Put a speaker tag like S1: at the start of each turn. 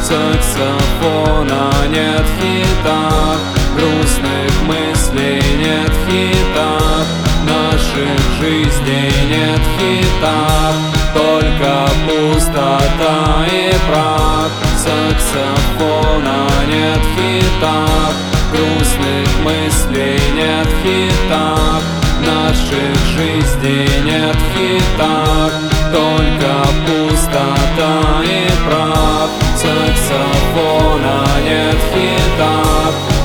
S1: Саксофона нет в хитах, грустных мыслей нет в хитах, наших жизней нет в хитах, только пустота и прах. Саксофона нет в хитах, грустных мыслей нет в хитах, наших жизней нет в хитах, только пустота и прах. Саксофона нет в хитах,